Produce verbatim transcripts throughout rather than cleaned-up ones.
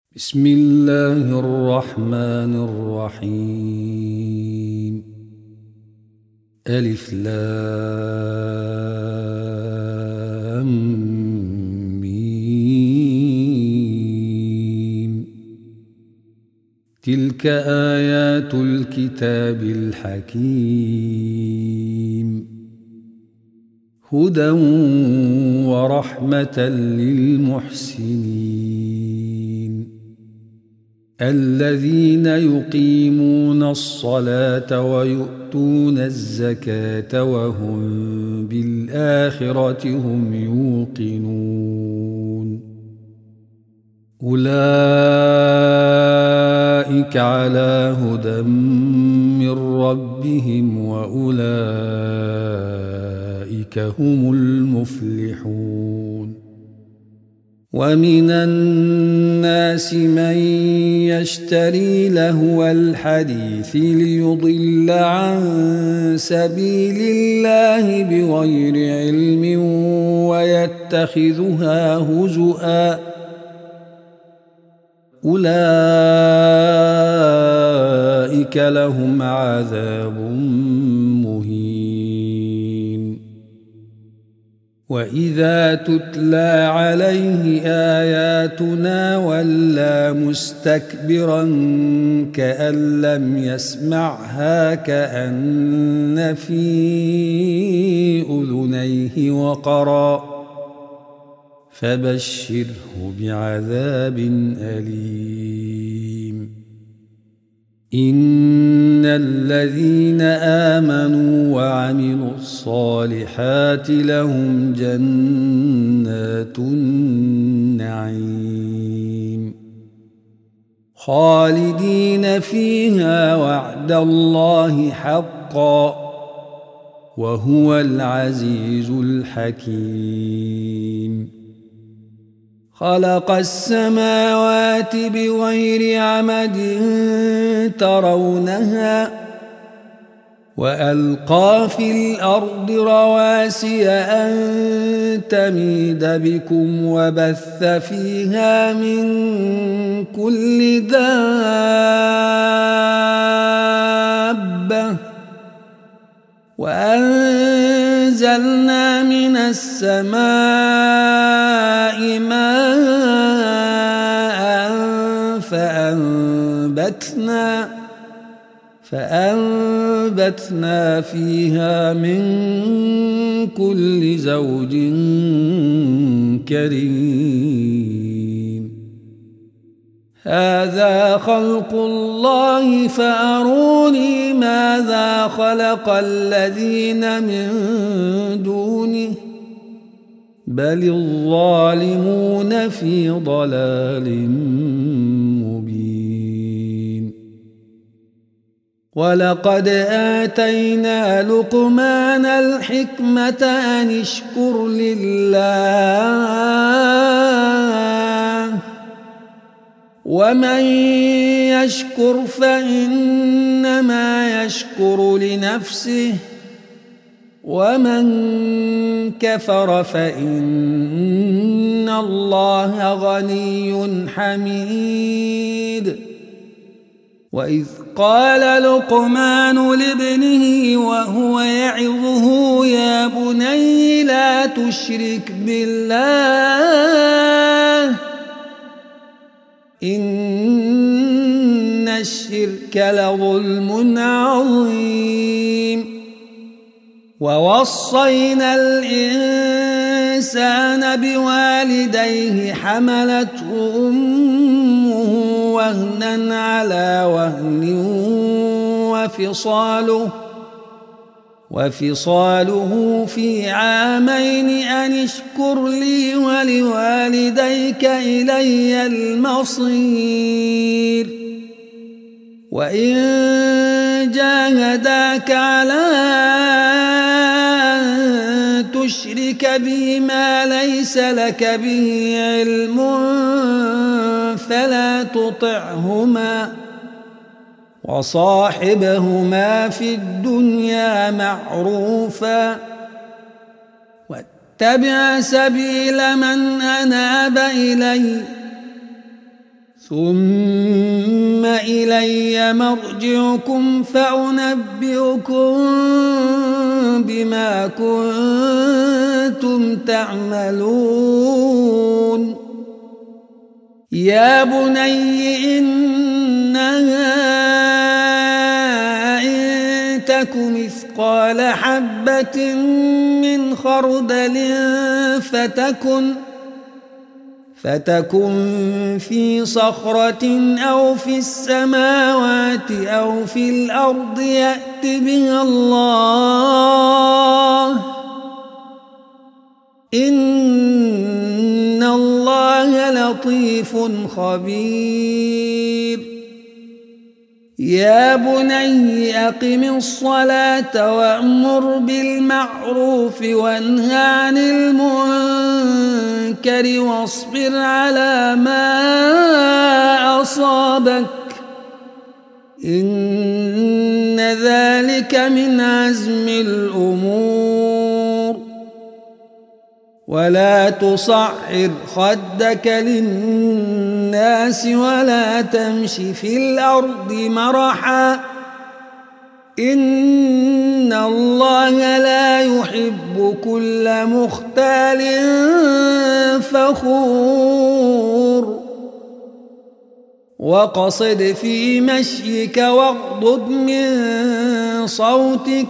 بسم الله الرحمن الرحيم. ألف لام ميم. تلك آيات الكتاب الحكيم، هدى ورحمة للمحسنين الذين يقيمون الصلاة ويؤتون الزكاة وهم بالآخرة هم يوقنون. أولئك على هدى من ربهم وأولئك هم المفلحون. ومن الناس من يشتري لهو الحديث ليضل عن سبيل الله بغير علم ويتخذها هزؤا، أولئك لهم عذاب مهين. وإذا تتلى عليه آياتنا ولى مستكبرا كأن لم يسمعها كأن في أذنيه وقرا، فبشره بعذاب أليم. إن الذين آمنوا وعملوا الصالحات لهم جنات النعيم خالدين فيها وعد الله حقا، وهو العزيز الحكيم. خلق السماوات بغير عمد ترونها وألقى في الأرض رواسي أن تميد بكم وبث فيها من كل دابة، وأنزلنا من السماء ماء فأنبتنا فأنبتنا فيها من كل زوج كريم. هذا خلق الله فأروني ماذا خلق الذين من دونه بل الظالمون في ضلال مبين. ولقد آتينا لقمان الحكمة أن اشكر لله، ومن يشكر فإنما يشكر لنفسه، ومن كفر فإن الله غني حميد. وإذ قال لقمان لابنه وهو يعظه يا بني لا تشرك بالله إن الشرك لظلم عظيم. ووصينا الإنسان بوالديه حملته أمه وهنا على وهن وفصاله وفصاله في عامين أن اشكر لي ولوالديك إلي المصير. وإن جاهداك على أن تشرك بي ما ليس لك به علم فلا تطعهما، وصاحبهما في الدنيا معروفا، واتبع سبيل من أناب إلي ثم إلي مرجعكم فأنبئكم بما كنتم تعملون يا بني إنها إن تك مثقال حبة من خردل فتكن فتكن في صخرة أو في السماوات أو في الأرض يأت بها الله إن الله لطيف خبير يا بني أقم الصلاة وأمر بالمعروف وانه عن المنكر واصبر على ما أصابك إن ذلك من عزم الأمور ولا تصعر خدك للناس ولا تمش في الأرض مرحا إن الله لا يحب كل مختال فخور وقصد في مشيك واغضض من صوتك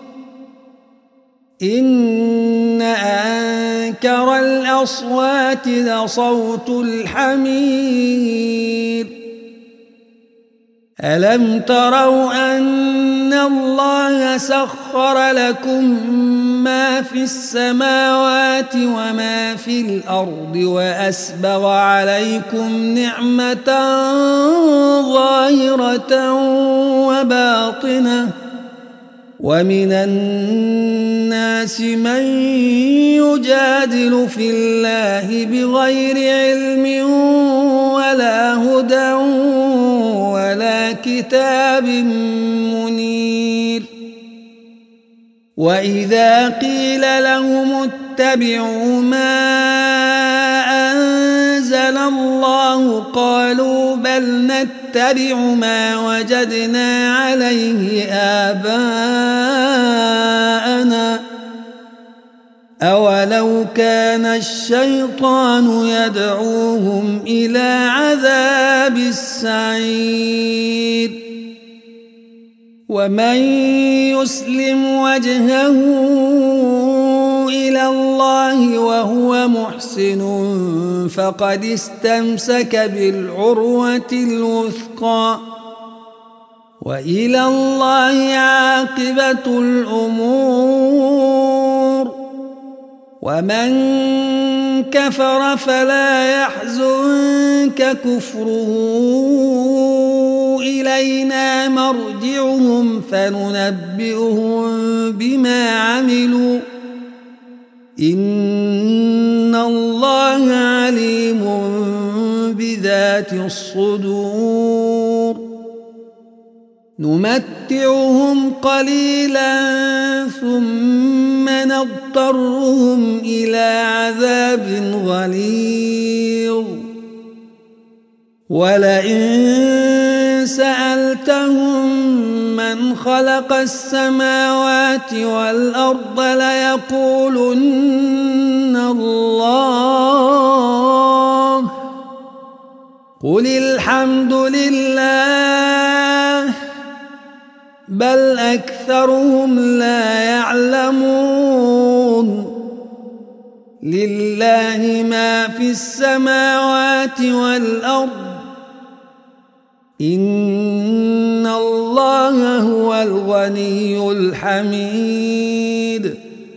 إن أنكر الأصوات لصوت الحمير ألم تروا أن الله سخر لكم ما في السماوات وما في الأرض وأسبغ عليكم نعمة ظاهرة وباطنة ومن الناس من يجادل في الله بغير علم ولا هدى ولا كتاب منير وإذا قيل لهم اتبعوا ما أنزل الله قالوا بل نتبع ما وجدنا عليه آباءنا أولو كان الشيطان يدعوهم إلى عذاب السعير ومن يسلم وجهه إلى الله وهو محسن فقد استمسك بالعروة الوثقى وإلى الله عاقبة الأمور ومن كفر فلا يحزنك كفره إلينا مرجعهم فننبئهم بما عملوا إن الله عليم بذات الصدور نمتعهم قليلا ثم نضطرهم إلى عذاب غليظ ولئن سألتهم من خلق السماوات والأرض ليقولن الله قل الحمد لله بل أكثرهم لا يعلمون لله ما في السماوات والأرض إن الله هو الغني الحميد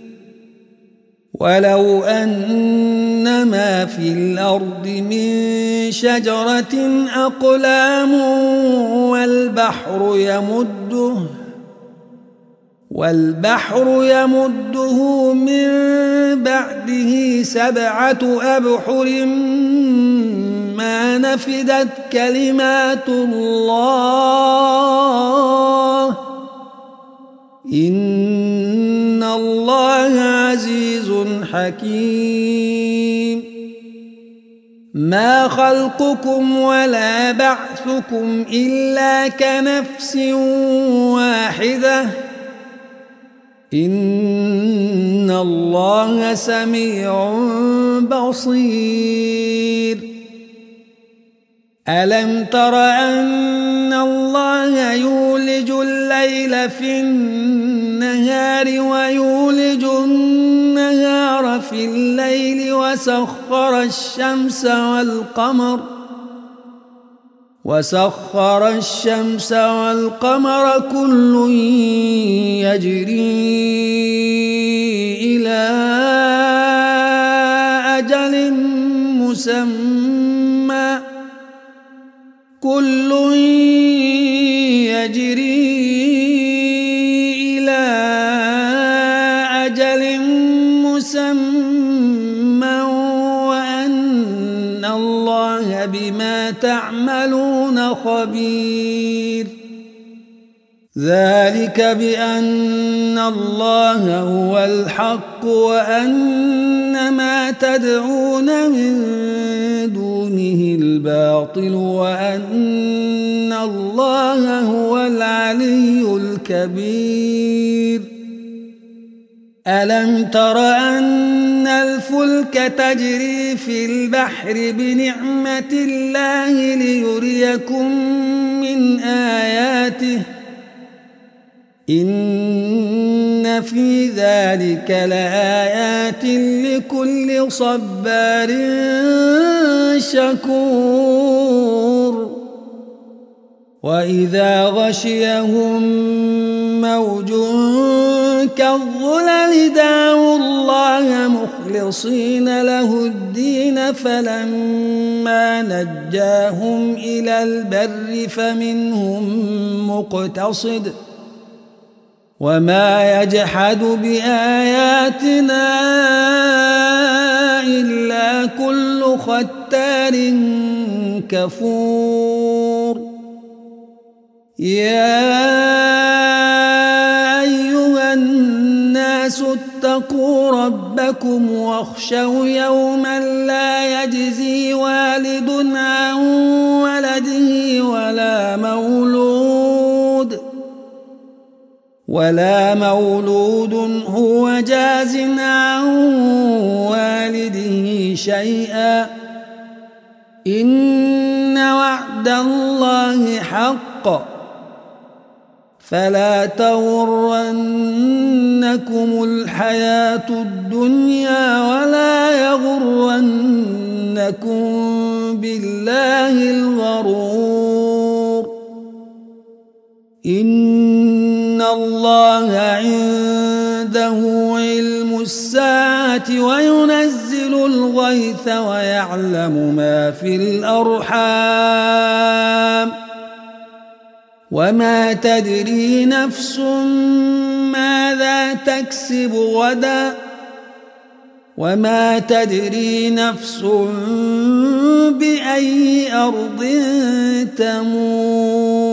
ولو أن ما في الأرض من شجرة أقلام والبحر يمده والبحر يمده من بعده سبعة أبحر ما نفدت كلمات الله إن الله عزيز حكيم ما خلقكم ولا بعثكم إلا كنفس واحدة إن الله سميع بصير ألم تر أن الله يولج الليل في النهار ويولج النهار في الليل وسخر الشمس والقمر وسخر الشمس والقمر كل يجري إلى أجل مسمى كل يجري إلى أجل مسمى وأن الله بما تعملون خبير ذلك بأن الله هو الحق وأن ما تدعون من دونه الباطل وأن الله هو العلي الكبير ألم تر أن الفلك تجري في البحر بنعمة الله ليريكم من آياته إن في ذلك لآيات لكل صبار شكور وإذا غشيهم موج كالظلل دعوا الله مخلصين له الدين فلما نجاهم إلى البر فمنهم مقتصد وما يجحد بآياتنا إلا كل ختار كفور يا أيها الناس اتقوا ربكم واخشوا يوما لا يجزي والد عن ولده ولا مولود ولا مولود هو جاز عن والده شيئا إن وعد الله حق فلا تغرنكم الحياة الدنيا ولا يغرنكم بالله الغرور إن الله عنده علم الساعة وينزل الغيث ويعلم ما في الأرحام وما تدري نفس ماذا تكسب غدا وما تدري نفس بأي أرض تموت